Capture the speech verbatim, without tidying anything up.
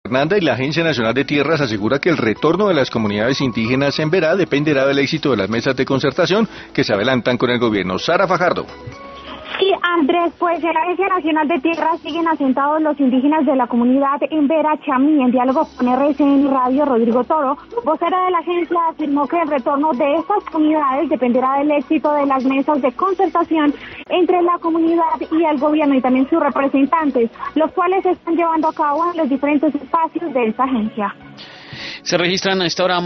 Fernanda, y la Agencia Nacional de Tierras asegura que el retorno de las comunidades indígenas en Verá dependerá del éxito de las mesas de concertación que se adelantan con el gobierno. Sara Fajardo. Sí, Andrés, pues en la Agencia Nacional de Tierras siguen asentados los indígenas de la comunidad en Vera Chamí. En diálogo con R C N Radio, Rodrigo Toro, vocero de la agencia, afirmó que el retorno de estas comunidades dependerá del éxito de las mesas de concertación entre la comunidad y el gobierno y también sus representantes, los cuales se están llevando a cabo en los diferentes espacios de esta agencia. Se registran a esta hora